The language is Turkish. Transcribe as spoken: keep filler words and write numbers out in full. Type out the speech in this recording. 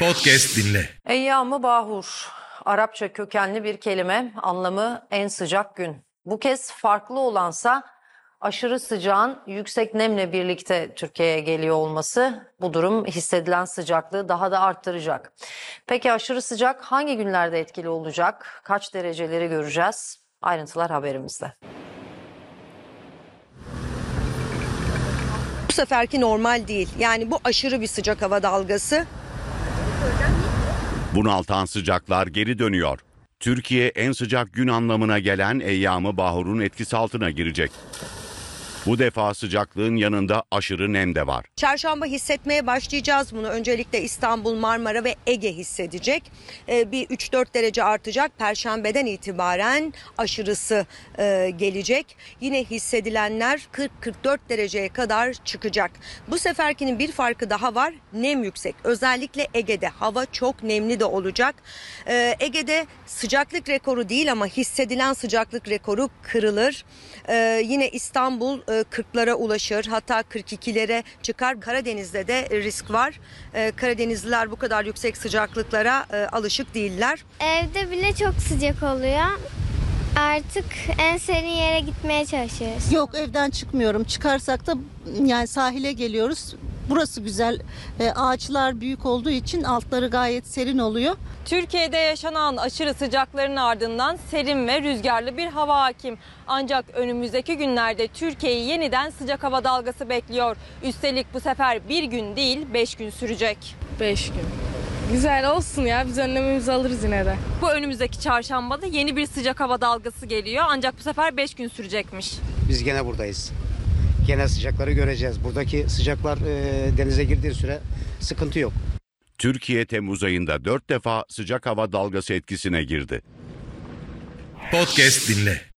Podcast dinle. Eyyam-ı Bahur, Arapça kökenli bir kelime, anlamı en sıcak gün. Bu kez farklı olansa aşırı sıcağın yüksek nemle birlikte Türkiye'ye geliyor olması. Bu durum hissedilen sıcaklığı daha da arttıracak. Peki aşırı sıcak hangi günlerde etkili olacak? Kaç dereceleri göreceğiz? Ayrıntılar haberimizde. Bu seferki normal değil. Yani bu aşırı bir sıcak hava dalgası. Bunaltan sıcaklar geri dönüyor. Türkiye en sıcak gün anlamına gelen Eyyam-ı Bahur'un etkisi altına girecek. Bu defa sıcaklığın yanında aşırı nem de var. Çarşamba hissetmeye başlayacağız bunu. Öncelikle İstanbul, Marmara ve Ege hissedecek. Ee, bir üç dört derece artacak. Perşembeden itibaren aşırısı e, gelecek. Yine hissedilenler kırk kırk dört dereceye kadar çıkacak. Bu seferkinin bir farkı daha var. Nem yüksek. Özellikle Ege'de hava çok nemli de olacak. Ee, Ege'de sıcaklık rekoru değil ama hissedilen sıcaklık rekoru kırılır. Ee, yine İstanbul kırklara ulaşır, hatta kırk ikilere çıkar. Karadeniz'de de risk var. Karadenizliler bu kadar yüksek sıcaklıklara alışık değiller. Evde bile çok sıcak oluyor. Artık en serin yere gitmeye çalışıyoruz. Yok, evden çıkmıyorum. Çıkarsak da yani sahile geliyoruz. Burası güzel. E, ağaçlar büyük olduğu için altları gayet serin oluyor. Türkiye'de yaşanan aşırı sıcakların ardından serin ve rüzgarlı bir hava hakim. Ancak önümüzdeki günlerde Türkiye'yi yeniden sıcak hava dalgası bekliyor. Üstelik bu sefer bir gün değil beş gün sürecek. Beş gün. Güzel olsun ya, biz önlemimizi alırız yine de. Bu önümüzdeki çarşambada yeni bir sıcak hava dalgası geliyor. Ancak bu sefer beş gün sürecekmiş. Biz gene buradayız. Gene sıcakları göreceğiz. Buradaki sıcaklar e, denize girdiği süre sıkıntı yok. Türkiye Temmuz ayında dört defa sıcak hava dalgası etkisine girdi. Podcast dinle.